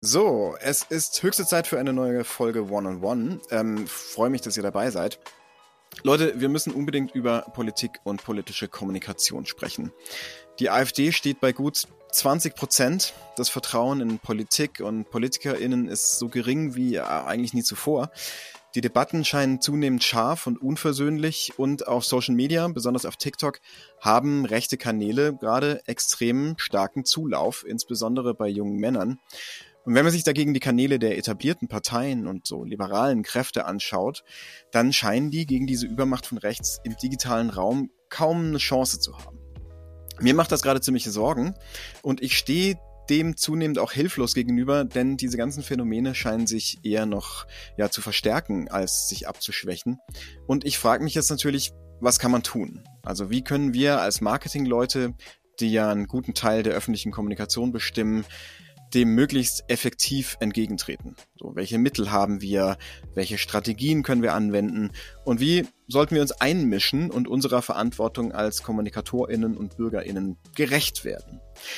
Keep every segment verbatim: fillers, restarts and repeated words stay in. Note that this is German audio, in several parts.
So, es ist höchste Zeit für eine neue Folge One-on-One. Ähm, freue mich, dass ihr dabei seid. Leute, wir müssen unbedingt über Politik und politische Kommunikation sprechen. Die AfD steht bei gut zwanzig Prozent. Das Vertrauen in Politik und PolitikerInnen ist so gering wie eigentlich nie zuvor. Die Debatten scheinen zunehmend scharf und unversöhnlich und auf Social Media, besonders auf TikTok, haben rechte Kanäle gerade extrem starken Zulauf, insbesondere bei jungen Männern. Und wenn man sich dagegen die Kanäle der etablierten Parteien und so liberalen Kräfte anschaut, dann scheinen die gegen diese Übermacht von rechts im digitalen Raum kaum eine Chance zu haben. Mir macht das gerade ziemliche Sorgen und ich stehe dem zunehmend auch hilflos gegenüber, denn diese ganzen Phänomene scheinen sich eher noch ja, zu verstärken, als sich abzuschwächen. Und ich frage mich jetzt natürlich, was kann man tun? Also wie können wir als Marketingleute, die ja einen guten Teil der öffentlichen Kommunikation bestimmen, dem möglichst effektiv entgegentreten. So, welche Mittel haben wir, welche Strategien können wir anwenden und wie sollten wir uns einmischen und unserer Verantwortung als KommunikatorInnen und BürgerInnen gerecht werden?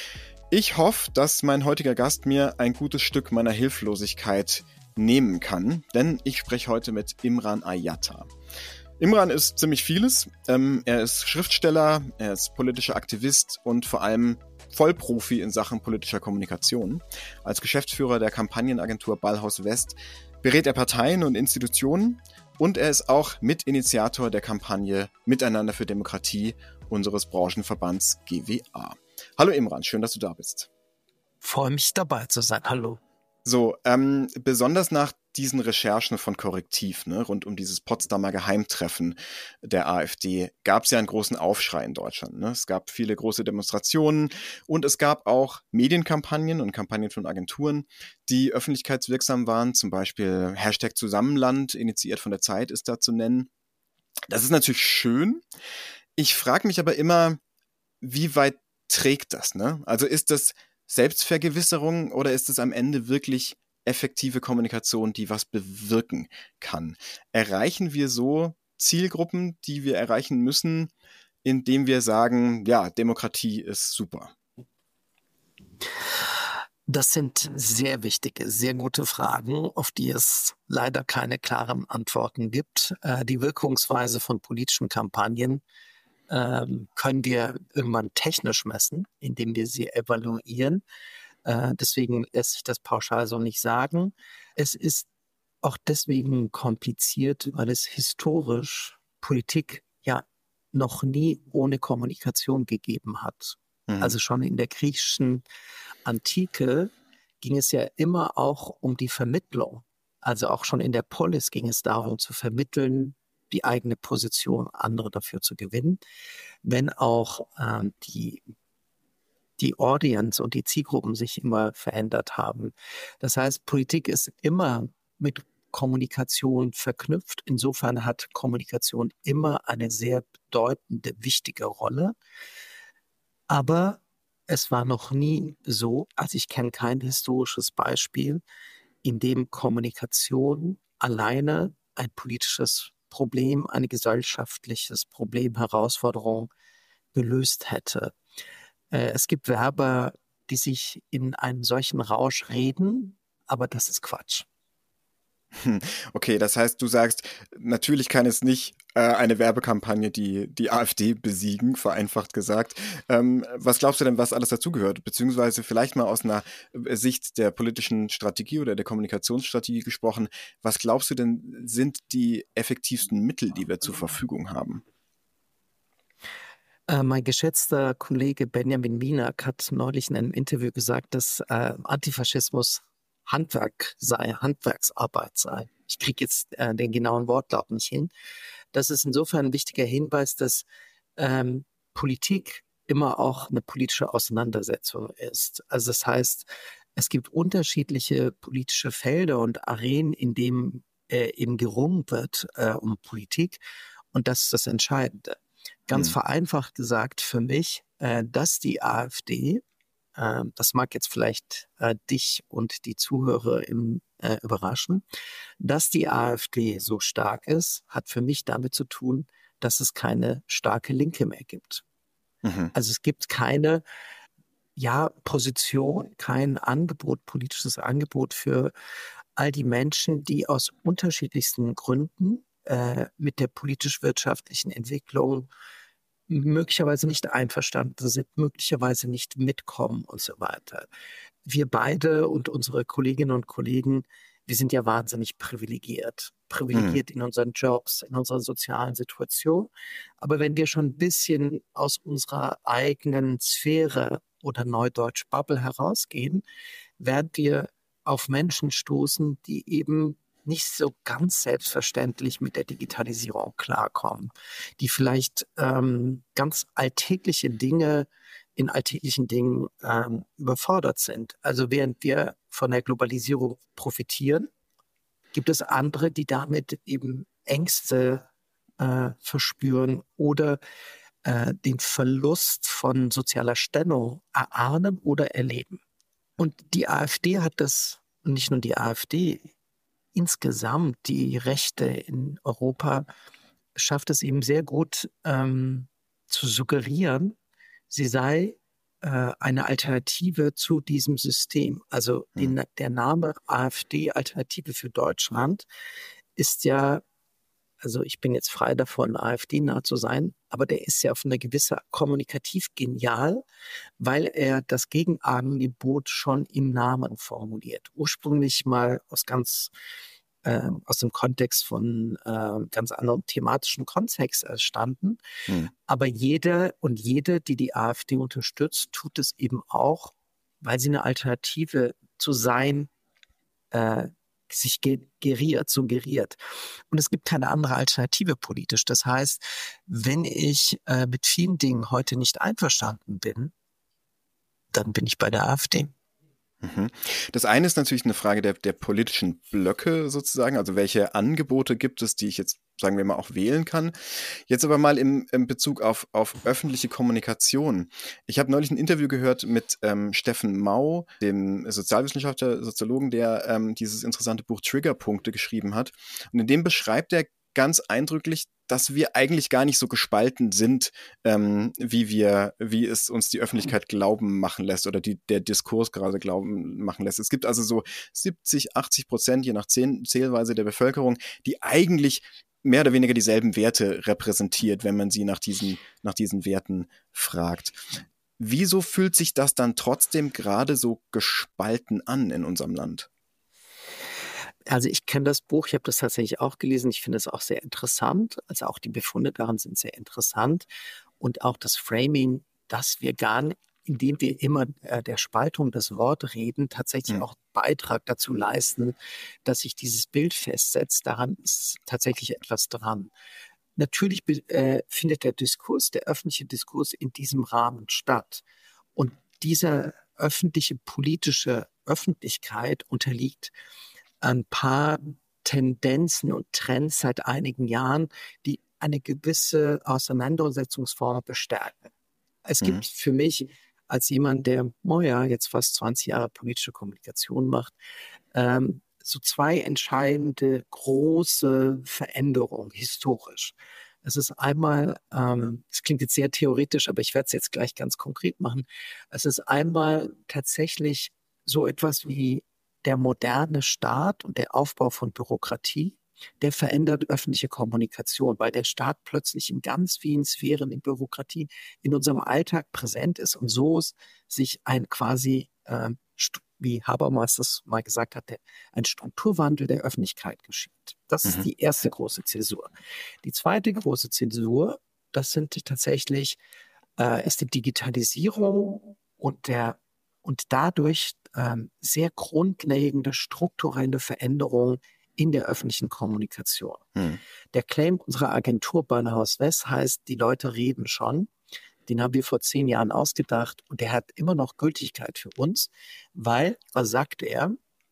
Ich hoffe, dass mein heutiger Gast mir ein gutes Stück meiner Hilflosigkeit nehmen kann, denn ich spreche heute mit Imran Ayatta. Imran ist ziemlich vieles. Ähm, er ist Schriftsteller, er ist politischer Aktivist und vor allem Vollprofi in Sachen politischer Kommunikation. Als Geschäftsführer der Kampagnenagentur Ballhaus West berät er Parteien und Institutionen und er ist auch Mitinitiator der Kampagne Miteinander für Demokratie unseres Branchenverbands G W A. Hallo Imran, schön, dass du da bist. Freue mich dabei zu sein. Hallo. So, ähm, besonders nach diesen Recherchen von Korrektiv, ne, rund um dieses Potsdamer Geheimtreffen der AfD, gab es ja einen großen Aufschrei in Deutschland. Ne? Es gab viele große Demonstrationen und es gab auch Medienkampagnen und Kampagnen von Agenturen, die öffentlichkeitswirksam waren. Zum Beispiel Hashtag Zusammenland, initiiert von der Zeit, ist da zu nennen. Das ist natürlich schön. Ich frage mich aber immer, wie weit trägt das? Ne? Also ist das Selbstvergewisserung oder ist es am Ende wirklich effektive Kommunikation, die was bewirken kann? Erreichen wir so Zielgruppen, die wir erreichen müssen, indem wir sagen, ja, Demokratie ist super? Das sind sehr wichtige, sehr gute Fragen, auf die es leider keine klaren Antworten gibt. Äh, die Wirkungsweise von politischen Kampagnen ähm, können wir irgendwann technisch messen, indem wir sie evaluieren. Äh, deswegen lässt sich das pauschal so nicht sagen. Es ist auch deswegen kompliziert, weil es historisch Politik ja noch nie ohne Kommunikation gegeben hat. Mhm. Also schon in der griechischen Antike ging es ja immer auch um die Vermittlung. Also auch schon in der Polis ging es darum zu vermitteln, die eigene Position, andere dafür zu gewinnen. Wenn auch ähm, die, die Audience und die Zielgruppen sich immer verändert haben. Das heißt, Politik ist immer mit Kommunikation verknüpft. Insofern hat Kommunikation immer eine sehr bedeutende, wichtige Rolle. Aber es war noch nie so, also ich kenne kein historisches Beispiel, in dem Kommunikation alleine ein politisches Problem, ein gesellschaftliches Problem, Herausforderung gelöst hätte. Äh, es gibt Werber, die sich in einen solchen Rausch reden, aber das ist Quatsch. Okay, das heißt, du sagst, natürlich kann es nicht äh, eine Werbekampagne die die AfD besiegen, vereinfacht gesagt. Ähm, was glaubst du denn, was alles dazugehört? Beziehungsweise vielleicht mal aus einer Sicht der politischen Strategie oder der Kommunikationsstrategie gesprochen, was glaubst du denn, sind die effektivsten Mittel, die wir zur Verfügung haben? Äh, mein geschätzter Kollege Benjamin Wienack hat neulich in einem Interview gesagt, dass äh, Antifaschismus Handwerk sei, Handwerksarbeit sei. Ich kriege jetzt äh, den genauen Wortlaut nicht hin. Das ist insofern ein wichtiger Hinweis, dass ähm, Politik immer auch eine politische Auseinandersetzung ist. Also das heißt, es gibt unterschiedliche politische Felder und Arenen, in denen äh, eben gerungen wird äh, um Politik. Und das ist das Entscheidende. Ganz Hm. vereinfacht gesagt für mich, äh, dass die AfD, äh, das mag jetzt vielleicht äh, dich und die Zuhörer im, äh, überraschen, dass die AfD so stark ist, hat für mich damit zu tun, dass es keine starke Linke mehr gibt. Mhm. Also es gibt keine ja, Position, kein Angebot, politisches Angebot für all die Menschen, die aus unterschiedlichsten Gründen äh, mit der politisch-wirtschaftlichen Entwicklung möglicherweise nicht einverstanden sind, möglicherweise nicht mitkommen und so weiter. Wir beide und unsere Kolleginnen und Kollegen, wir sind ja wahnsinnig privilegiert. Hm. Privilegiert in unseren Jobs, in unserer sozialen Situation. Aber wenn wir schon ein bisschen aus unserer eigenen Sphäre oder Neudeutsch Bubble herausgehen, werden wir auf Menschen stoßen, die eben nicht so ganz selbstverständlich mit der Digitalisierung klarkommen, die vielleicht ähm, ganz alltägliche Dinge in alltäglichen Dingen ähm, überfordert sind. Also während wir von der Globalisierung profitieren, gibt es andere, die damit eben Ängste äh, verspüren oder äh, den Verlust von sozialer Stellung erahnen oder erleben. Und die AfD hat das, und nicht nur die AfD, insgesamt die Rechte in Europa schafft es eben sehr gut ähm, zu suggerieren, sie sei äh, eine Alternative zu diesem System. Also Hm. den, der Name AfD, Alternative für Deutschland, ist ja, also ich bin jetzt frei davon, AfD-nah zu sein, aber der ist ja auf eine gewisse kommunikativ genial, weil er das Gegenangebot schon im Namen formuliert. Ursprünglich mal aus ganz äh, aus dem Kontext von äh, ganz anderem thematischen Kontext entstanden. Hm. Aber jeder und jede, die die AfD unterstützt, tut es eben auch, weil sie eine Alternative zu sein äh, sich ge geriert, suggeriert. Und es gibt keine andere Alternative politisch. Das heißt, wenn ich äh, mit vielen Dingen heute nicht einverstanden bin, dann bin ich bei der AfD. Mhm. Das eine ist natürlich eine Frage der, der politischen Blöcke sozusagen, also welche Angebote gibt es, die ich jetzt, sagen wir mal, auch wählen kann. Jetzt aber mal im, im Bezug auf, auf öffentliche Kommunikation. Ich habe neulich ein Interview gehört mit ähm, Steffen Mau, dem Sozialwissenschaftler, Soziologen, der ähm, dieses interessante Buch Triggerpunkte geschrieben hat. Und in dem beschreibt er ganz eindrücklich, dass wir eigentlich gar nicht so gespalten sind, ähm, wie wir, wie es uns die Öffentlichkeit glauben machen lässt oder die, der Diskurs gerade glauben machen lässt. Es gibt also so siebzig, achtzig Prozent, je nach Zähl Zählweise der Bevölkerung, die eigentlich mehr oder weniger dieselben Werte repräsentiert, wenn man sie nach diesen, nach diesen Werten fragt. Wieso fühlt sich das dann trotzdem gerade so gespalten an in unserem Land? Also ich kenne das Buch, ich habe das tatsächlich auch gelesen. Ich finde es auch sehr interessant. Also auch die Befunde daran sind sehr interessant. Und auch das Framing, dass wir gar nicht, indem wir immer äh, der Spaltung das Wort reden, tatsächlich Hm. auch Beitrag dazu leisten, dass sich dieses Bild festsetzt. Daran ist tatsächlich etwas dran. Natürlich äh, findet der Diskurs, der öffentliche Diskurs in diesem Rahmen statt. Und diese öffentliche politische Öffentlichkeit unterliegt ein paar Tendenzen und Trends seit einigen Jahren, die eine gewisse Auseinandersetzungsform bestärken. Es Mhm. gibt für mich als jemand, der, oh ja, jetzt fast zwanzig Jahre politische Kommunikation macht, ähm, so zwei entscheidende große Veränderungen historisch. Es ist einmal, ähm, es klingt jetzt sehr theoretisch, aber ich werde es jetzt gleich ganz konkret machen. Es ist einmal tatsächlich so etwas wie der moderne Staat und der Aufbau von Bürokratie, der verändert öffentliche Kommunikation, weil der Staat plötzlich in ganz vielen Sphären in Bürokratie in unserem Alltag präsent ist und so sich ein quasi, ähm, wie Habermas das mal gesagt hat, der, ein Strukturwandel der Öffentlichkeit geschieht. Das ist Mhm. die erste große Zäsur. Die zweite große Zäsur, das sind tatsächlich, äh, ist die Digitalisierung und der und dadurch ähm, sehr grundlegende strukturelle Veränderungen in der öffentlichen Kommunikation. Mhm. Der Claim unserer Agentur Börnerhaus West heißt, die Leute reden schon. Den haben wir vor zehn Jahren ausgedacht und der hat immer noch Gültigkeit für uns, weil, was sagt er,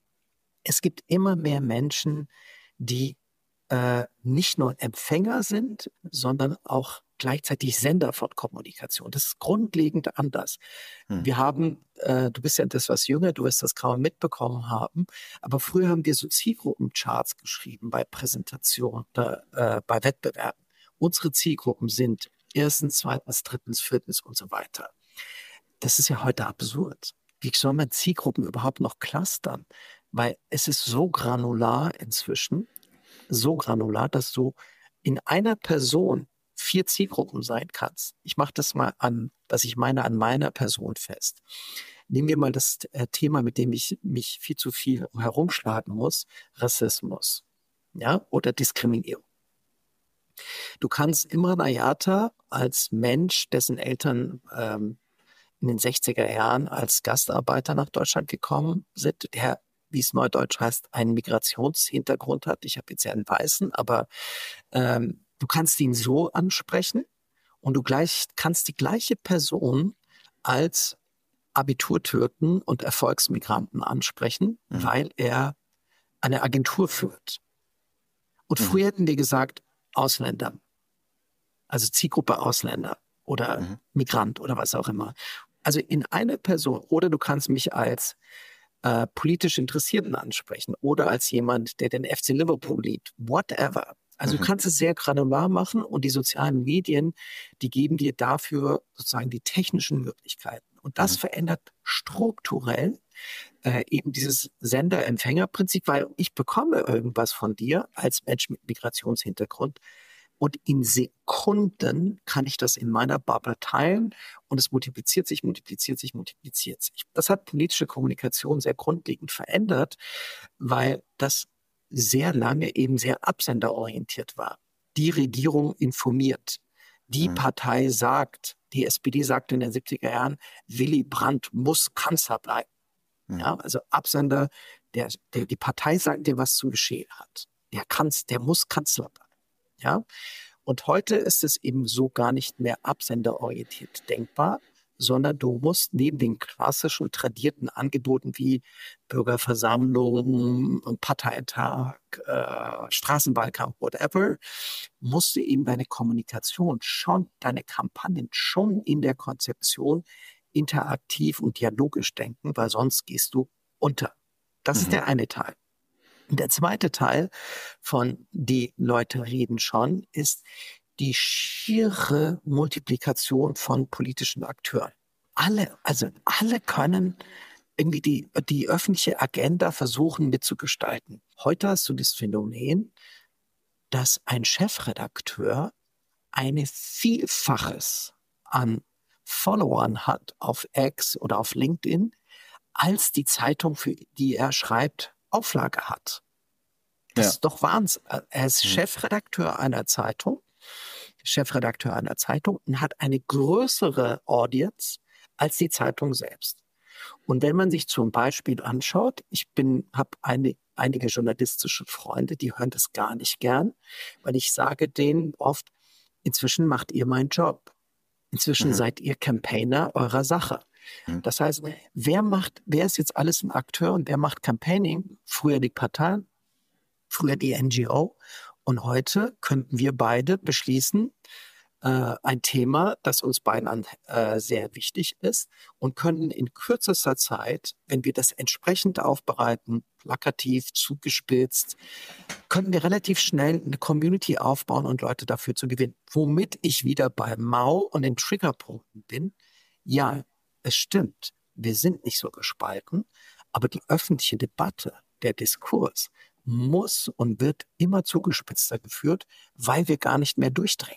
es gibt immer mehr Menschen, die äh, nicht nur Empfänger sind, sondern auch gleichzeitig Sender von Kommunikation. Das ist grundlegend anders. Mhm. Wir haben, äh, du bist ja etwas jünger, du wirst das kaum mitbekommen haben, aber früher haben wir so Zielgruppencharts geschrieben bei Präsentationen, äh, bei Wettbewerben. Unsere Zielgruppen sind erstens, zweitens, drittens, viertens und so weiter. das ist ja heute absurd. Wie soll man Zielgruppen überhaupt noch clustern? Weil es ist so granular inzwischen, so granular, dass du in einer Person vier Zielgruppen sein kannst. Ich mache das mal an, was ich meine, an meiner Person fest. Nehmen wir mal das äh, Thema, mit dem ich mich viel zu viel herumschlagen muss, Rassismus, ja, oder Diskriminierung. Du kannst Imre Najata als Mensch, dessen Eltern ähm, in den sechziger Jahren als Gastarbeiter nach Deutschland gekommen sind, der, wie es neudeutsch heißt, einen Migrationshintergrund hat. Ich habe jetzt ja einen Weißen, aber ähm, du kannst ihn so ansprechen und du gleich, kannst die gleiche Person als Abiturtürken und Erfolgsmigranten ansprechen, Mhm. weil er eine Agentur führt. Und Mhm. früher hätten die gesagt, Ausländer, also Zielgruppe Ausländer oder Mhm. Migrant oder was auch immer. Also in einer Person. Oder du kannst mich als äh, politisch Interessierten ansprechen oder als jemand, der den F C Liverpool liebt. Whatever. Also du Mhm. kannst es sehr granular machen und die sozialen Medien, die geben dir dafür sozusagen die technischen Möglichkeiten. Und das Mhm. verändert strukturell äh, eben dieses Sender-Empfänger-Prinzip, weil ich bekomme irgendwas von dir als Mensch mit Migrationshintergrund und in Sekunden kann ich das in meiner Bubble teilen und es multipliziert sich, multipliziert sich, multipliziert sich. Das hat politische Kommunikation sehr grundlegend verändert, weil das sehr lange eben sehr absenderorientiert war. Die Regierung informiert. Die Mhm. Partei sagt, die S P D sagte in den siebziger Jahren, Willy Brandt muss Kanzler bleiben. Mhm. Ja, also Absender, der, der, die Partei sagt dir, was zu geschehen hat. Der, kann's, der muss Kanzler bleiben. Ja? Und heute ist es eben so gar nicht mehr absenderorientiert denkbar, sondern du musst neben den klassischen tradierten Angeboten wie Bürgerversammlung, Parteitag, äh, Straßenwahlkampf, whatever, musst du eben deine Kommunikation schon, deine Kampagnen schon in der Konzeption interaktiv und dialogisch denken, weil sonst gehst du unter. Das ist Mhm. der eine Teil. Und der zweite Teil von die Leute reden schon ist die schiere Multiplikation von politischen Akteuren. Alle, also alle können irgendwie die, die öffentliche Agenda versuchen mitzugestalten. Heute hast du das Phänomen, dass ein Chefredakteur eine Vielfaches an Followern hat auf X oder auf LinkedIn, als die Zeitung, für die er schreibt, Auflage hat. Das Ja. ist doch Wahnsinn. Er ist Mhm. Chefredakteur einer Zeitung, Chefredakteur einer Zeitung und hat eine größere Audience als die Zeitung selbst. Und wenn man sich zum Beispiel anschaut, ich bin, habe eine, einige journalistische Freunde, die hören das gar nicht gern, weil ich sage denen oft, inzwischen macht ihr meinen Job. Inzwischen Mhm. seid ihr Campaigner eurer Sache. Mhm. Das heißt, wer macht, wer ist jetzt alles ein Akteur und wer macht Campaigning? Früher die Parteien, früher die N G O. Und heute könnten wir beide beschließen, äh, ein Thema, das uns beiden äh, sehr wichtig ist und könnten in kürzester Zeit, wenn wir das entsprechend aufbereiten, plakativ, zugespitzt, könnten wir relativ schnell eine Community aufbauen und Leute dafür zu gewinnen. Womit ich wieder bei Mao und den Triggerpunkten bin. Ja, es stimmt. Wir sind nicht so gespalten, aber die öffentliche Debatte, der Diskurs muss und wird immer zugespitzter geführt, weil wir gar nicht mehr durchdringen.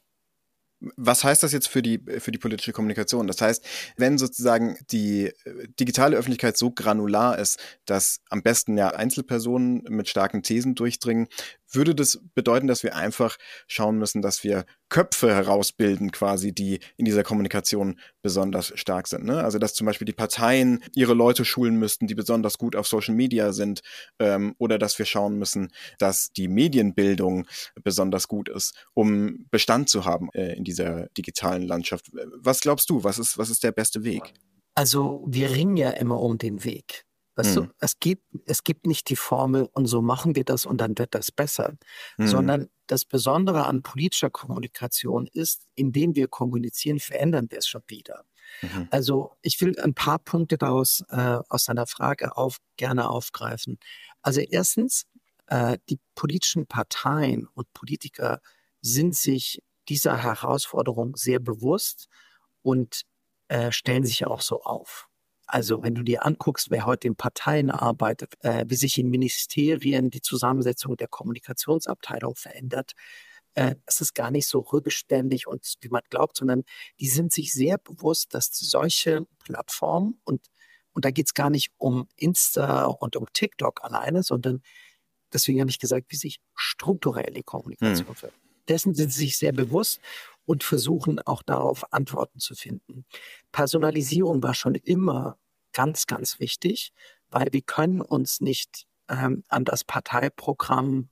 Was heißt das jetzt für die, für die politische Kommunikation? Das heißt, wenn sozusagen die digitale Öffentlichkeit so granular ist, dass am besten ja Einzelpersonen mit starken Thesen durchdringen, würde das bedeuten, dass wir einfach schauen müssen, dass wir Köpfe herausbilden quasi, die in dieser Kommunikation besonders stark sind. Ne? Also dass zum Beispiel die Parteien ihre Leute schulen müssten, die besonders gut auf Social Media sind, ähm, oder dass wir schauen müssen, dass die Medienbildung besonders gut ist, um Bestand zu haben äh, in dieser digitalen Landschaft. Was glaubst du, was ist, was ist der beste Weg? Also wir ringen ja immer um den Weg. Weißt du, Hm. es gibt, es gibt nicht die Formel und so machen wir das und dann wird das besser, Hm. sondern das Besondere an politischer Kommunikation ist, indem wir kommunizieren, verändern wir es schon wieder. Mhm. Also ich will ein paar Punkte daraus äh, aus deiner Frage auf, gerne aufgreifen. Also erstens, äh, die politischen Parteien und Politiker sind sich dieser Herausforderung sehr bewusst und äh, stellen sich ja auch so auf. Also wenn du dir anguckst, wer heute in Parteien arbeitet, äh, wie sich in Ministerien die Zusammensetzung der Kommunikationsabteilung verändert, äh, es ist gar nicht so rückständig und wie man glaubt, sondern die sind sich sehr bewusst, dass solche Plattformen und und da geht es gar nicht um Insta und um TikTok alleine, sondern deswegen habe ich gesagt, wie sich strukturell die Hm. Kommunikation verändert. Dessen sind sie sich sehr bewusst und versuchen auch darauf Antworten zu finden. Personalisierung war schon immer ganz, ganz wichtig, weil wir können uns nicht ähm, an das Parteiprogramm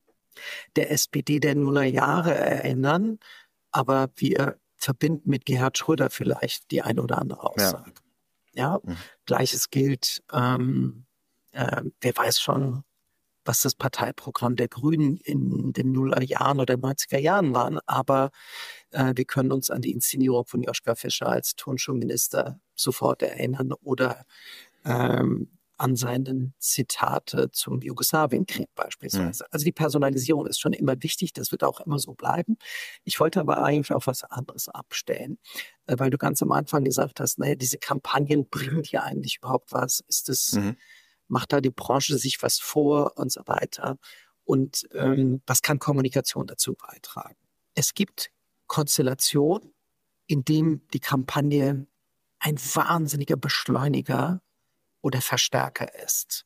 der S P D der Nullerjahre erinnern, aber wir verbinden mit Gerhard Schröder vielleicht die eine oder andere Ja. Aussage. Ja, Mhm. Gleiches gilt, ähm, äh, wer weiß schon, was das Parteiprogramm der Grünen in den Nullerjahren oder neunziger Jahren waren, aber äh, wir können uns an die Inszenierung von Joschka Fischer als Turnschuhminister sofort erinnern oder ähm, an seine Zitate zum Jugoslawienkrieg Hm. beispielsweise. Also die Personalisierung ist schon immer wichtig, das wird auch immer so bleiben. Ich wollte aber eigentlich auf was anderes abstellen, äh, weil du ganz am Anfang gesagt hast, naja, diese Kampagnen bringen dir eigentlich überhaupt was? Ist es, Mhm. macht da die Branche sich was vor und so weiter? Und ähm, was kann Kommunikation dazu beitragen? Es gibt Konstellationen, in denen die Kampagne ein wahnsinniger Beschleuniger oder Verstärker ist.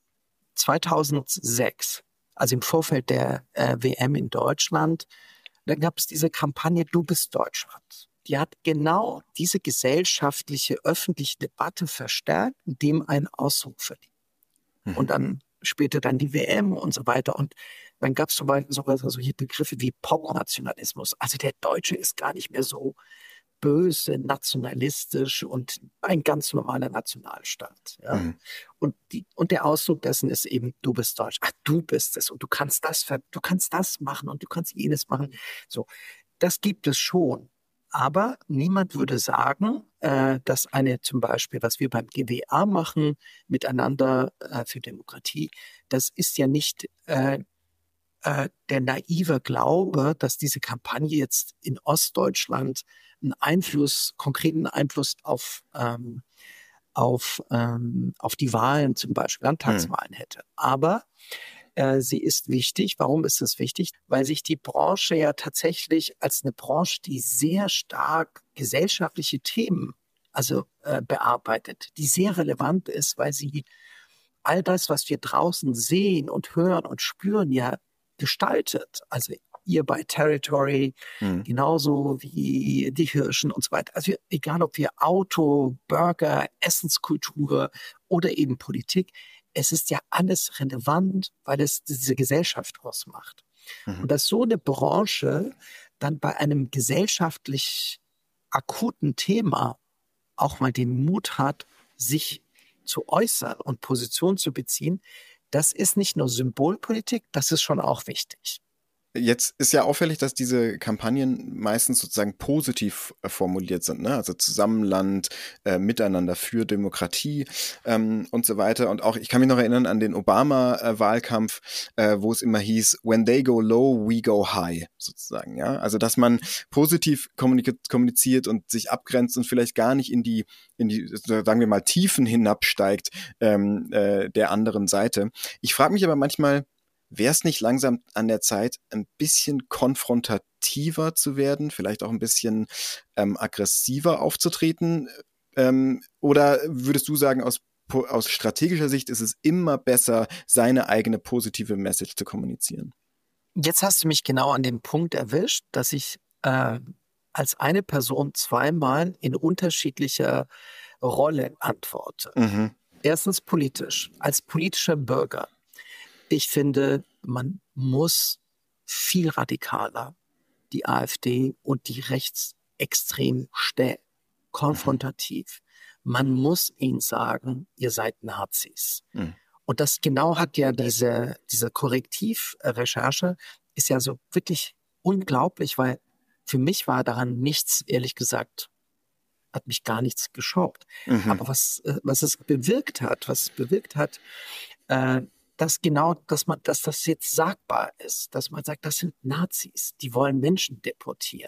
zweitausendsechs, also im Vorfeld der äh, W M in Deutschland, da gab es diese Kampagne Du bist Deutschland. Die hat genau diese gesellschaftliche, öffentliche Debatte verstärkt, indem ein Ausdruck verlieh. Mhm. Und dann später dann die W M und so weiter. Und dann gab es sogar solche Begriffe wie Popnationalismus. Also der Deutsche ist gar nicht mehr so böse, nationalistisch und ein ganz normaler Nationalstaat. Ja? Mhm. Und, die, und der Ausdruck dessen ist eben, du bist Deutsch. Ach, du bist es und du kannst das, du kannst das machen und du kannst jenes machen. So, das gibt es schon. Aber niemand würde sagen, äh, dass eine zum Beispiel, was wir beim G W A machen, Miteinander äh, für Demokratie, das ist ja nicht äh, äh, der naive Glaube, dass diese Kampagne jetzt in Ostdeutschland einen Einfluss, konkreten Einfluss auf, ähm, auf, ähm, auf die Wahlen, zum Beispiel Mhm. Landtagswahlen hätte. Aber äh, sie ist wichtig. Warum ist es wichtig? Weil sich die Branche ja tatsächlich als eine Branche, die sehr stark gesellschaftliche Themen also äh, bearbeitet, die sehr relevant ist, weil sie all das, was wir draußen sehen und hören und spüren, ja gestaltet. Also ihr bei Territory, Mhm. genauso wie die Hirschen und so weiter. Also egal, ob wir Auto, Burger, Essenskultur oder eben Politik, es ist ja alles relevant, weil es diese Gesellschaft ausmacht. Mhm. Und dass so eine Branche dann bei einem gesellschaftlich akuten Thema auch mal den Mut hat, sich zu äußern und Position zu beziehen, das ist nicht nur Symbolpolitik, das ist schon auch wichtig. Jetzt ist ja auffällig, dass diese Kampagnen meistens sozusagen positiv äh, formuliert sind, ne? Also Zusammenland, äh, Miteinander für Demokratie ähm, und so weiter. Und auch, ich kann mich noch erinnern an den Obama-Wahlkampf, äh, wo es immer hieß, when they go low, we go high, sozusagen, ja. Also, dass man positiv kommunik- kommuniziert und sich abgrenzt und vielleicht gar nicht in die, in die, sagen wir mal, Tiefen hinabsteigt ähm, äh, der anderen Seite. Ich frage mich aber manchmal, wäre es nicht langsam an der Zeit, ein bisschen konfrontativer zu werden, vielleicht auch ein bisschen ähm, aggressiver aufzutreten? Ähm, oder würdest du sagen, aus, aus strategischer Sicht ist es immer besser, seine eigene positive Message zu kommunizieren? Jetzt hast du mich genau an dem Punkt erwischt, dass ich äh, als eine Person zweimal in unterschiedlicher Rolle antworte. Mhm. Erstens politisch, als politischer Bürger. Ich finde, man muss viel radikaler die AfD und die Rechtsextremen stellen. Mhm. Konfrontativ. Man muss ihnen sagen, ihr seid Nazis. Mhm. Und das genau hat ja diese, diese Korrektivrecherche ist ja so wirklich unglaublich, weil für mich war daran nichts, ehrlich gesagt, hat mich gar nichts geschockt. Mhm. Aber was, äh, was es bewirkt hat, was es bewirkt hat, äh, dass genau, dass man, dass das jetzt sagbar ist, dass man sagt, das sind Nazis, die wollen Menschen deportieren.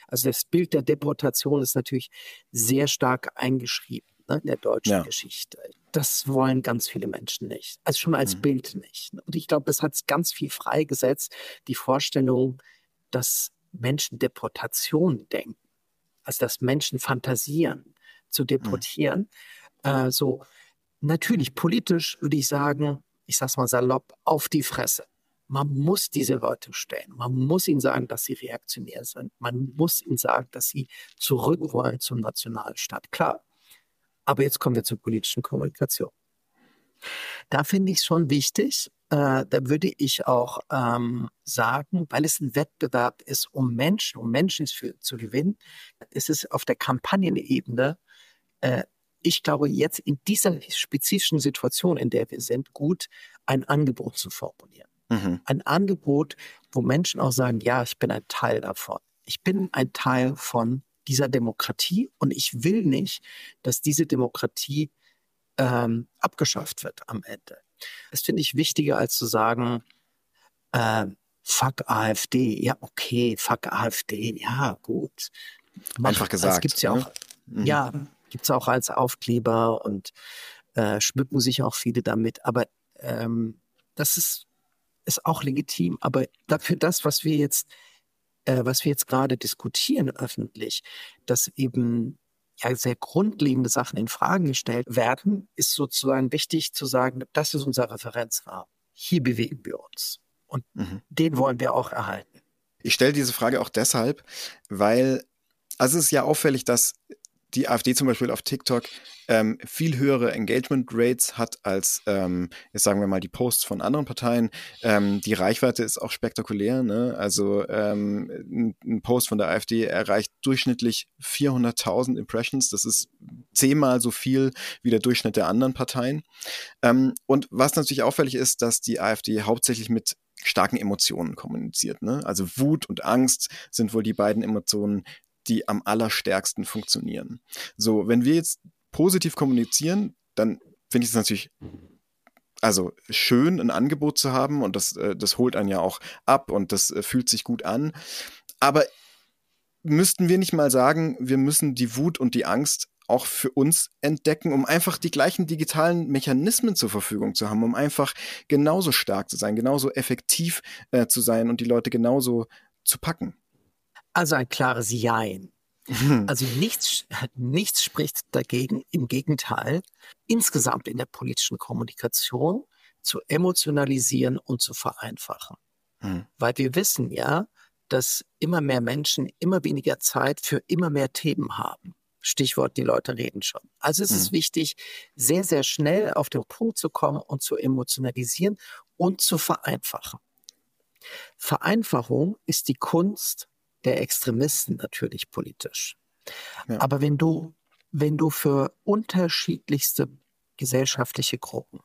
Also das Bild der Deportation ist natürlich sehr stark eingeschrieben, ne, in der deutschen Ja. Geschichte. Das wollen ganz viele Menschen nicht. Also schon als Mhm. Bild nicht. Und ich glaube, das hat ganz viel freigesetzt, die Vorstellung, dass Menschen Deportation denken. Also dass Menschen fantasieren, zu deportieren. Mhm. Äh, so, natürlich politisch würde ich sagen, ich sag's mal salopp, auf die Fresse. Man muss diese Leute stellen. Man muss ihnen sagen, dass sie reaktionär sind. Man muss ihnen sagen, dass sie zurück wollen zum Nationalstaat. Klar. Aber jetzt kommen wir zur politischen Kommunikation. Da finde ich es schon wichtig, äh, da würde ich auch ähm, sagen, weil es ein Wettbewerb ist, um Menschen, um Menschen für, zu gewinnen, ist es auf der Kampagnenebene, äh, ich glaube, jetzt in dieser spezifischen Situation, in der wir sind, gut, ein Angebot zu formulieren. Mhm. Ein Angebot, wo Menschen auch sagen, ja, ich bin ein Teil davon. Ich bin ein Teil von dieser Demokratie und ich will nicht, dass diese Demokratie ähm, abgeschafft wird am Ende. Das finde ich wichtiger, als zu sagen, äh, fuck AfD. Ja, okay, fuck AfD. Ja, gut. Mach, Einfach gesagt. Das gibt's ja ne? auch. Mhm. Ja, gibt es auch als Aufkleber und äh, schmücken sich auch viele damit. Aber ähm, das ist, ist auch legitim. Aber dafür das, was wir jetzt, äh, was wir jetzt gerade diskutieren öffentlich, dass eben ja sehr grundlegende Sachen in Frage gestellt werden, ist sozusagen wichtig zu sagen, das ist unser Referenzrahmen. Hier bewegen wir uns. Und mhm. den wollen wir auch erhalten. Ich stelle diese Frage auch deshalb, weil, also es ist ja auffällig, dass die AfD zum Beispiel auf TikTok ähm, viel höhere Engagement-Rates hat als, ähm, jetzt sagen wir mal, die Posts von anderen Parteien. Ähm, die Reichweite ist auch spektakulär. Ne? Also ähm, ein, ein Post von der AfD erreicht durchschnittlich vierhunderttausend Impressions. Das ist zehnmal so viel wie der Durchschnitt der anderen Parteien. Ähm, und was natürlich auffällig ist, dass die AfD hauptsächlich mit starken Emotionen kommuniziert. Ne? Also Wut und Angst sind wohl die beiden Emotionen, die am allerstärksten funktionieren. So, wenn wir jetzt positiv kommunizieren, dann finde ich es natürlich also schön, ein Angebot zu haben und das, das holt einen ja auch ab und das fühlt sich gut an. Aber müssten wir nicht mal sagen, wir müssen die Wut und die Angst auch für uns entdecken, um einfach die gleichen digitalen Mechanismen zur Verfügung zu haben, um einfach genauso stark zu sein, genauso effektiv äh, zu sein und die Leute genauso zu packen? Also ein klares Jein. Also nichts, nichts spricht dagegen, im Gegenteil, insgesamt in der politischen Kommunikation zu emotionalisieren und zu vereinfachen. Hm. Weil wir wissen ja, dass immer mehr Menschen immer weniger Zeit für immer mehr Themen haben. Stichwort, die Leute reden schon. Also es hm. ist wichtig, sehr, sehr schnell auf den Punkt zu kommen und zu emotionalisieren und zu vereinfachen. Vereinfachung ist die Kunst der Extremisten natürlich politisch. Ja. Aber wenn du, wenn du für unterschiedlichste gesellschaftliche Gruppen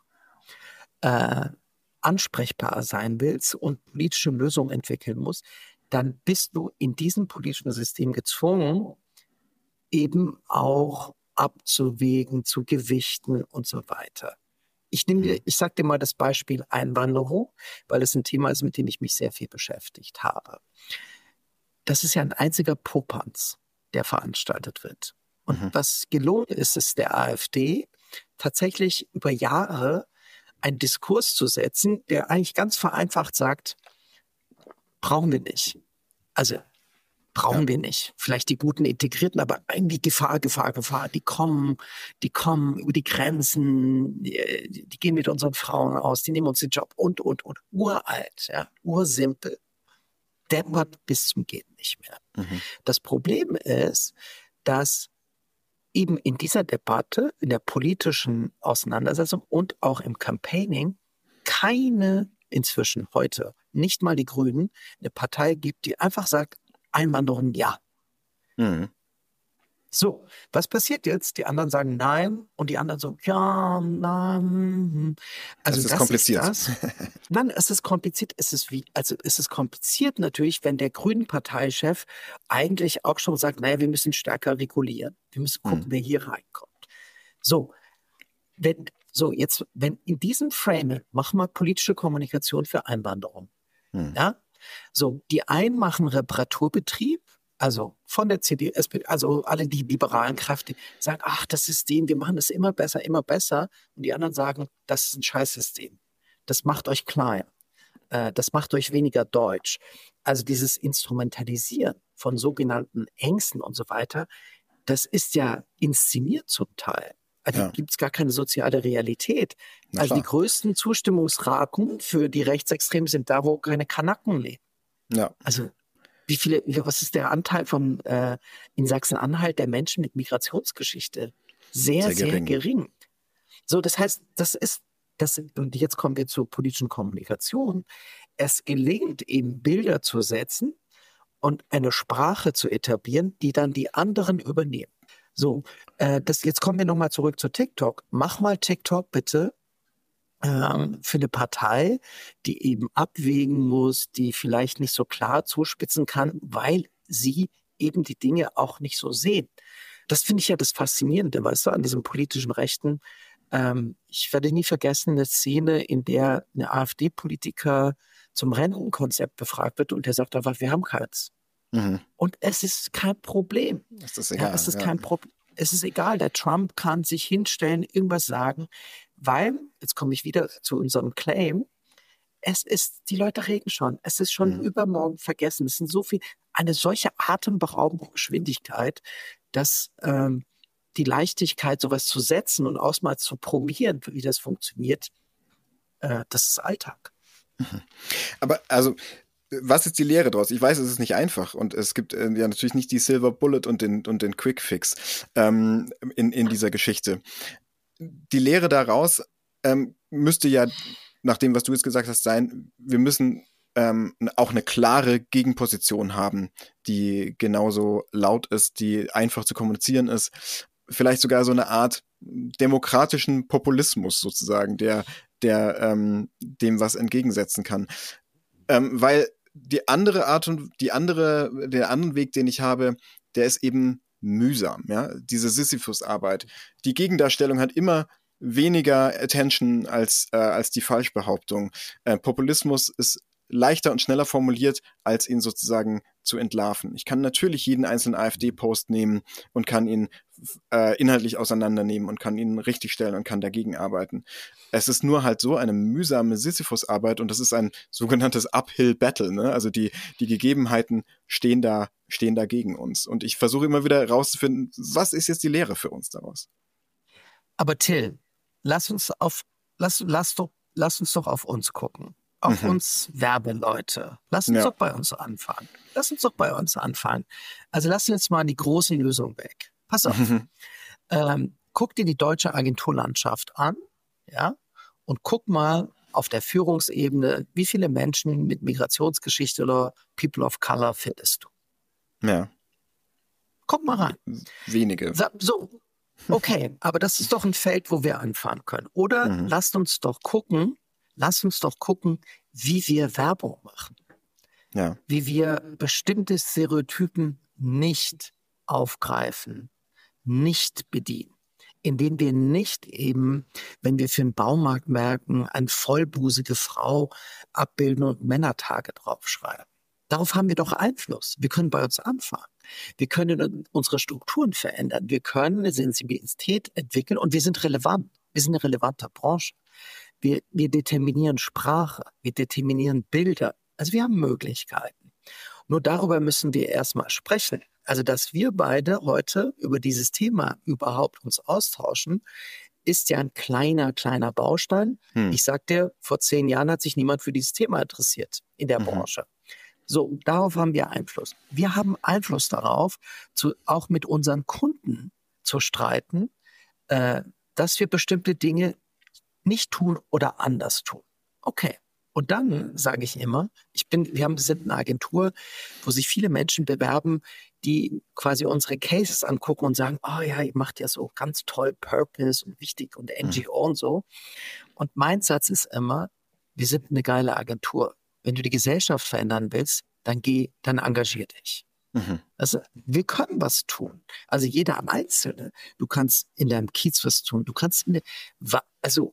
äh, ansprechbar sein willst und politische Lösungen entwickeln musst, dann bist du in diesem politischen System gezwungen, eben auch abzuwägen, zu gewichten und so weiter. Ich nehme dir, ich sage dir mal das Beispiel Einwanderung, weil es ein Thema ist, mit dem ich mich sehr viel beschäftigt habe. Das ist ja ein einziger Popanz, der veranstaltet wird. Und mhm. was gelungen ist, ist der AfD tatsächlich über Jahre einen Diskurs zu setzen, der eigentlich ganz vereinfacht sagt, brauchen wir nicht. Also brauchen ja. wir nicht. Vielleicht die guten Integrierten, aber eigentlich Gefahr, Gefahr, Gefahr. Die kommen, die kommen über die Grenzen, die, die gehen mit unseren Frauen aus, die nehmen uns den Job und, und, und. Uralt, ja, ursimpel. Deppert bis zum Geht nicht mehr. Mhm. Das Problem ist, dass eben in dieser Debatte, in der politischen Auseinandersetzung und auch im Campaigning keine, inzwischen heute, nicht mal die Grünen, eine Partei gibt, die einfach sagt, Einwanderung ja. Mhm. So, was passiert jetzt? Die anderen sagen nein und die anderen so, ja, nein. Also das ist das kompliziert. Ist das. Nein, es ist kompliziert. Es ist wie, also es ist kompliziert natürlich, wenn der grünen Parteichef eigentlich auch schon sagt, naja, wir müssen stärker regulieren. Wir müssen gucken, hm. wer hier reinkommt. So, wenn, so jetzt, wenn in diesem Frame, machen wir politische Kommunikation für Einwanderung. Hm. Ja? So, die einen machen Reparaturbetrieb, Also von der C D U, S P D, also alle die liberalen Kräfte sagen, ach, das System, wir machen das immer besser, immer besser. Und die anderen sagen, das ist ein Scheißsystem. Das macht euch klein. Äh, das macht euch weniger deutsch. Also dieses Instrumentalisieren von sogenannten Ängsten und so weiter, das ist ja inszeniert zum Teil. Also Ja. gibt es gar keine soziale Realität. Na Also die klar. größten Zustimmungsraten für die Rechtsextremen sind da, wo keine Kanaken leben. Ja. Also wie viele, wie- was ist der Anteil von äh, in Sachsen-Anhalt der Menschen mit Migrationsgeschichte? Sehr, Sehr sehr gering. gering. So, das heißt, das ist, das, und jetzt kommen wir zur politischen Kommunikation. Es gelingt eben Bilder zu setzen und eine Sprache zu etablieren, die dann die anderen übernehmen. So, äh, das, jetzt kommen wir nochmal zurück zu TikTok. Mach mal TikTok bitte ähm, für eine Partei, die eben abwägen muss, die vielleicht nicht so klar zuspitzen kann, weil sie eben die Dinge auch nicht so sehen. Das finde ich ja das Faszinierende, weißt du, an diesem politischen Rechten. Ähm, ich werde nie vergessen, eine Szene, in der ein AfD-Politiker zum Rentenkonzept befragt wird und der sagt einfach, wir haben keins. Mhm. Und es ist kein Problem. Ist das Ja, egal. es ist Ja. kein Problem. Es ist egal, der Trump kann sich hinstellen, irgendwas sagen, weil, jetzt komme ich wieder zu unserem Claim, es ist, die Leute reden schon, es ist schon Mhm. übermorgen vergessen. Es sind so viel, eine solche atemberaubende Geschwindigkeit, dass ähm, die Leichtigkeit, sowas zu setzen und auch mal zu probieren, wie das funktioniert, äh, das ist Alltag. Aber also, was ist die Lehre daraus? Ich weiß, es ist nicht einfach und es gibt äh, ja natürlich nicht die Silver Bullet und den, und den Quick Fix ähm, in, in dieser Geschichte. Die Lehre daraus ähm, müsste ja, nach dem, was du jetzt gesagt hast, sein, wir müssen ähm, auch eine klare Gegenposition haben, die genauso laut ist, die einfach zu kommunizieren ist. Vielleicht sogar so eine Art demokratischen Populismus sozusagen, der, der ähm, dem was entgegensetzen kann. Ähm, weil die andere Art und die andere, der anderen Weg, den ich habe, der ist eben mühsam, ja, diese Sisyphus-Arbeit. Die Gegendarstellung hat immer weniger Attention als, äh, als die Falschbehauptung. Äh, Populismus ist leichter und schneller formuliert, als ihn sozusagen zu entlarven. Ich kann natürlich jeden einzelnen AfD-Post nehmen und kann ihn äh, inhaltlich auseinandernehmen und kann ihn richtigstellen und kann dagegen arbeiten. Es ist nur halt so eine mühsame Sisyphus-Arbeit und das ist ein sogenanntes Uphill-Battle, ne? Also die, die Gegebenheiten stehen da, stehen da gegen uns. Und ich versuche immer wieder herauszufinden, was ist jetzt die Lehre für uns daraus? Aber Till, lass uns auf, lass, lass doch, lass uns doch auf uns gucken. Auf Mhm. uns Werbeleute. Lass uns Ja. doch bei uns anfangen. Lass uns doch bei uns anfangen. Also lass uns mal die große Lösung weg. Pass auf. Mhm. Ähm, guck dir die deutsche Agenturlandschaft an, ja, und guck mal auf der Führungsebene, wie viele Menschen mit Migrationsgeschichte oder People of Color findest du. Ja, Guck mal rein. wenige. Sa- So, okay, aber das ist doch ein Feld, wo wir anfahren können. Oder Mhm. lasst uns doch gucken, lasst uns doch gucken, wie wir Werbung machen, Ja. wie wir bestimmte Stereotypen nicht aufgreifen, nicht bedienen, indem wir nicht eben, wenn wir für einen Baumarkt merken, eine vollbusige Frau abbilden und Männertage draufschreiben. Darauf haben wir doch Einfluss. Wir können bei uns anfangen. Wir können unsere Strukturen verändern. Wir können eine Sensibilität entwickeln und wir sind relevant. Wir sind eine relevante Branche. Wir, wir determinieren Sprache. Wir determinieren Bilder. Also wir haben Möglichkeiten. Nur darüber müssen wir erstmal sprechen. Also, dass wir beide heute über dieses Thema überhaupt uns austauschen, ist ja ein kleiner, kleiner Baustein. Hm. Ich sag dir, vor zehn Jahren hat sich niemand für dieses Thema interessiert in der Mhm. Branche. So, darauf haben wir Einfluss. Wir haben Einfluss darauf, zu, auch mit unseren Kunden zu streiten, äh, dass wir bestimmte Dinge nicht tun oder anders tun. Okay. Und dann sage ich immer, ich bin, wir haben, wir sind eine Agentur, wo sich viele Menschen bewerben, die quasi unsere Cases angucken und sagen, oh ja, ihr macht ja so ganz toll Purpose und wichtig und N G O und so. Und mein Satz ist immer, wir sind eine geile Agentur. Wenn du die Gesellschaft verändern willst, dann geh, dann engagier dich. Mhm. Also wir können was tun. Also jeder Einzelne. Du kannst in deinem Kiez was tun. Du kannst, in der, wa- also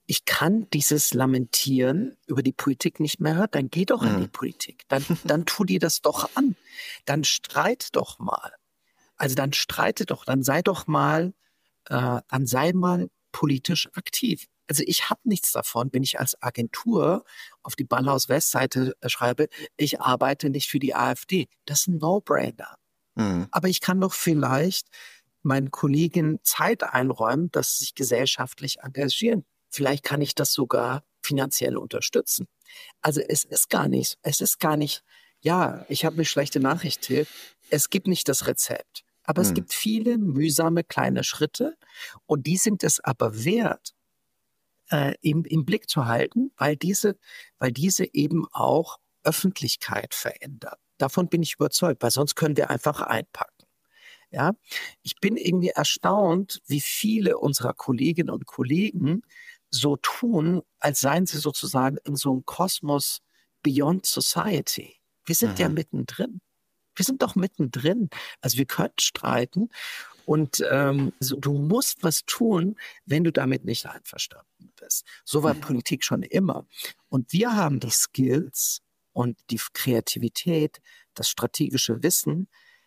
ich kann dieses Lamentieren über die Politik nicht mehr hören, dann geh doch mhm. an die Politik. Dann, dann tu dir das doch an. Dann streit doch mal. Also dann streite doch, dann sei doch mal, äh, dann sei mal politisch aktiv. Also ich habe nichts davon, wenn ich als Agentur auf die Ballhaus-West-Seite äh, schreibe, ich arbeite nicht für die AfD. Das ist ein No-Brainer. Mhm. Aber ich kann doch vielleicht meinen Kollegen Zeit einräumen, dass sie sich gesellschaftlich engagieren. Vielleicht kann ich das sogar finanziell unterstützen. Also es ist gar nicht, es ist gar nicht, ja, ich habe eine schlechte Nachricht, Till. Es gibt nicht das Rezept. Aber hm. es gibt viele mühsame kleine Schritte und die sind es aber wert, äh, im, im Blick zu halten, weil diese, weil diese eben auch Öffentlichkeit verändern. Davon bin ich überzeugt, weil sonst können wir einfach einpacken. Ja, ich bin irgendwie erstaunt, wie viele unserer Kolleginnen und Kollegen so tun, als seien sie sozusagen in so einem Kosmos beyond society. Wir sind mhm. ja mittendrin. Wir sind doch mittendrin. Also wir können streiten und ähm, also du musst was tun, wenn du damit nicht einverstanden bist. So war mhm. Politik schon immer. Und wir haben die Skills und die Kreativität, das strategische Wissen,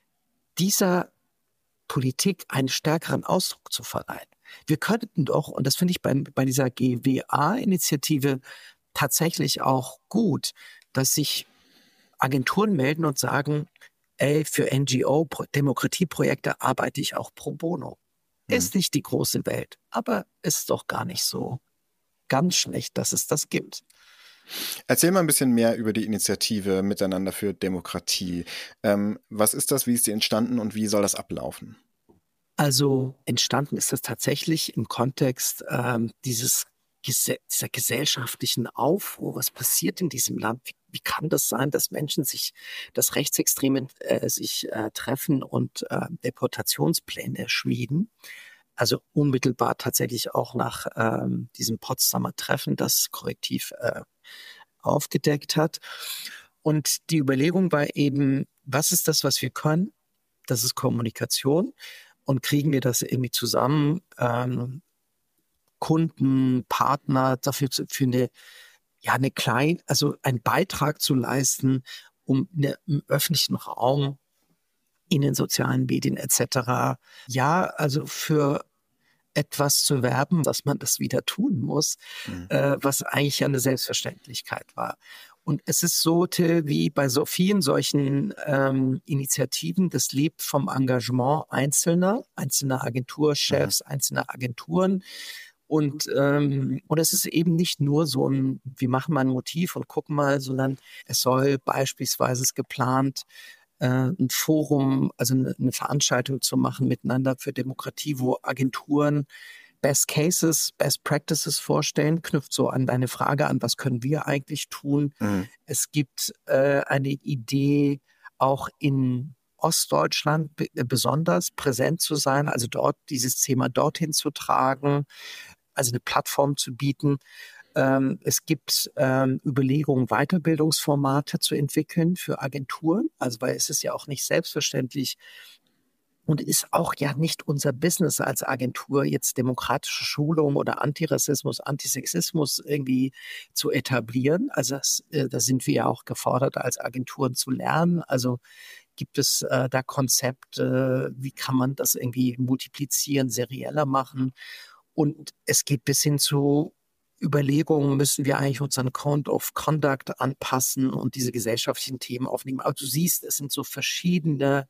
dieser Politik einen stärkeren Ausdruck zu verleihen. Wir könnten doch, und das finde ich bei, bei dieser G W A-Initiative tatsächlich auch gut, dass sich Agenturen melden und sagen, ey, für N G O-Demokratieprojekte arbeite ich auch pro bono. Mhm. Ist nicht die große Welt, aber ist doch gar nicht so ganz schlecht, dass es das gibt. Erzähl mal ein bisschen mehr über die Initiative Miteinander für Demokratie. Ähm, was ist das, wie ist die entstanden und wie soll das ablaufen? Also entstanden ist das tatsächlich im Kontext ähm, dieses dieser gesellschaftlichen Aufruhr. Was passiert in diesem Land? Wie, wie kann das sein, dass Menschen sich, dass Rechtsextreme äh, sich äh, treffen und äh, Deportationspläne schmieden? Also unmittelbar tatsächlich auch nach ähm, diesem Potsdamer Treffen, das Korrektiv äh, aufgedeckt hat. Und die Überlegung war eben, was ist das, was wir können? Das ist Kommunikation. Und kriegen wir das irgendwie zusammen, ähm, Kunden, Partner dafür zu, für eine, ja, eine kleine, also einen Beitrag zu leisten, um eine, im öffentlichen Raum, in den sozialen Medien et cetera, ja, also für etwas zu werben, dass man das wieder tun muss, mhm. äh, was eigentlich ja eine Selbstverständlichkeit war. Und es ist so, Till, wie bei so vielen solchen ähm, Initiativen, das lebt vom Engagement Einzelner, einzelner Agenturchefs, mhm. einzelner Agenturen. Und, ähm, und es ist eben nicht nur so ein, wir machen mal ein Motiv und gucken mal, sondern es soll beispielsweise ist geplant, äh, ein Forum, also eine, eine Veranstaltung zu machen miteinander für Demokratie, wo Agenturen Best Cases, Best Practices vorstellen, knüpft so an deine Frage an, was können wir eigentlich tun? Mhm. Es gibt äh, eine Idee, auch in Ostdeutschland b- besonders präsent zu sein, also dort dieses Thema dorthin zu tragen, also eine Plattform zu bieten. Ähm, es gibt ähm, Überlegungen, Weiterbildungsformate zu entwickeln für Agenturen, also weil es ist ja auch nicht selbstverständlich, und ist auch ja nicht unser Business als Agentur, jetzt demokratische Schulung oder Antirassismus, Antisexismus irgendwie zu etablieren. Also das, äh, da sind wir ja auch gefordert, als Agenturen zu lernen. Also gibt es äh, da Konzepte, wie kann man das irgendwie multiplizieren, serieller machen? Und es geht bis hin zu Überlegungen, müssen wir eigentlich unseren Code of Conduct anpassen und diese gesellschaftlichen Themen aufnehmen. Aber du siehst, es sind so verschiedene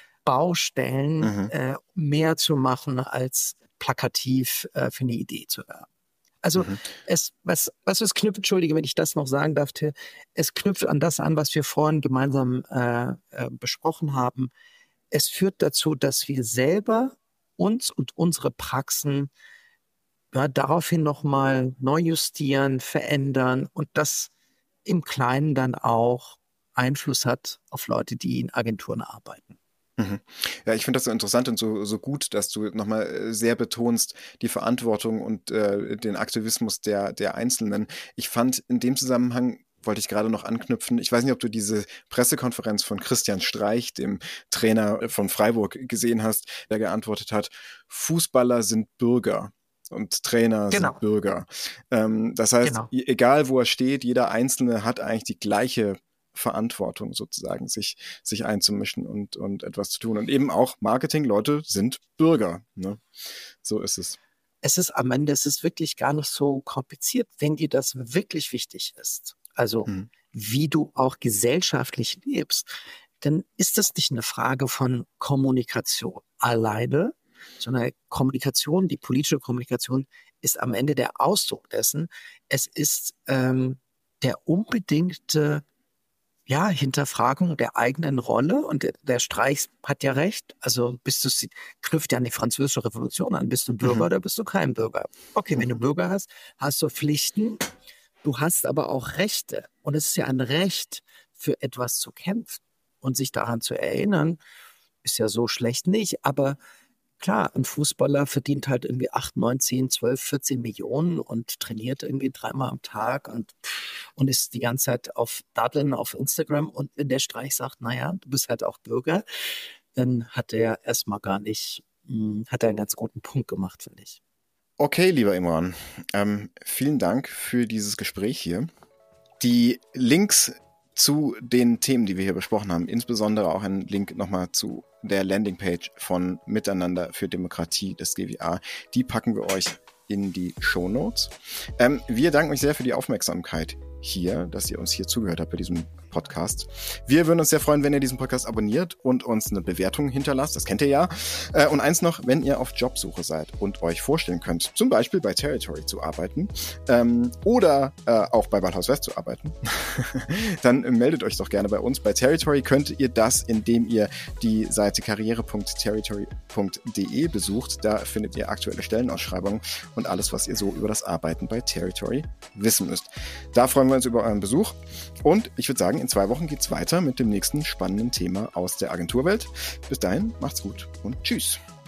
Baustellen, mhm. äh, mehr zu machen, als plakativ äh, für eine Idee zu werben. Also mhm. es, was, was es knüpft, entschuldige, wenn ich das noch sagen darf, Till, es knüpft an das an, was wir vorhin gemeinsam äh, äh, besprochen haben. Es führt dazu, dass wir selber uns und unsere Praxen ja, daraufhin nochmal neu justieren, verändern und das im Kleinen dann auch Einfluss hat auf Leute, die in Agenturen arbeiten. Mhm. Ja, ich finde das so interessant und so, so gut, dass du nochmal sehr betonst die Verantwortung und äh, den Aktivismus der, der Einzelnen. Ich fand in dem Zusammenhang, wollte ich gerade noch anknüpfen, ich weiß nicht, ob du diese Pressekonferenz von Christian Streich, dem Trainer von Freiburg, gesehen hast, der geantwortet hat, Fußballer sind Bürger. und Trainer Genau. sind Bürger. Ähm, das heißt, Genau. egal wo er steht, jeder Einzelne hat eigentlich die gleiche Verantwortung sozusagen, sich, sich einzumischen und, und etwas zu tun. Und eben auch Marketing-Leute sind Bürger. Ne? So ist es. Es ist am Ende, es ist wirklich gar nicht so kompliziert, wenn dir das wirklich wichtig ist. Also hm. wie du auch gesellschaftlich lebst, dann ist das nicht eine Frage von Kommunikation alleine, sondern Kommunikation, die politische Kommunikation ist am Ende der Ausdruck dessen. Es ist ähm, der unbedingte ja, Hinterfragung der eigenen Rolle. Und der, der Streich hat ja recht. Also bist du, knüpft ja an die Französische Revolution an. Bist du Bürger mhm. oder bist du kein Bürger? Okay, mhm. wenn du Bürger hast, hast du Pflichten. Du hast aber auch Rechte. Und es ist ja ein Recht, für etwas zu kämpfen. Und sich daran zu erinnern, ist ja so schlecht nicht. Aber klar, ein Fußballer verdient halt irgendwie acht, neun, zehn, zwölf, vierzehn Millionen und trainiert irgendwie dreimal am Tag und, und ist die ganze Zeit auf Daddeln auf Instagram. Und wenn der Streich sagt, naja, du bist halt auch Bürger, dann hat er erstmal gar nicht, mh, hat er einen ganz guten Punkt gemacht, finde ich. Okay, lieber Imran, ähm, vielen Dank für dieses Gespräch hier. Die Links zu den Themen, die wir hier besprochen haben, insbesondere auch ein Link nochmal zu der Landingpage von Miteinander für Demokratie des G W A, die packen wir euch in die Shownotes. Ähm, wir danken euch sehr für die Aufmerksamkeit hier, dass ihr uns hier zugehört habt bei diesem Podcast. Wir würden uns sehr freuen, wenn ihr diesen Podcast abonniert und uns eine Bewertung hinterlasst. Das kennt ihr ja. Äh, und eins noch, wenn ihr auf Jobsuche seid und euch vorstellen könnt, zum Beispiel bei Territory zu arbeiten ähm, oder äh, auch bei Bad Haus West zu arbeiten, dann meldet euch doch gerne bei uns. Bei Territory könnt ihr das, indem ihr die Seite karriere punkt territory punkt de besucht. Da findet ihr aktuelle Stellenausschreibungen und alles, was ihr so über das Arbeiten bei Territory wissen müsst. Da freuen wir uns über euren Besuch und ich würde sagen, in zwei Wochen geht's weiter mit dem nächsten spannenden Thema aus der Agenturwelt. Bis dahin, macht's gut und tschüss.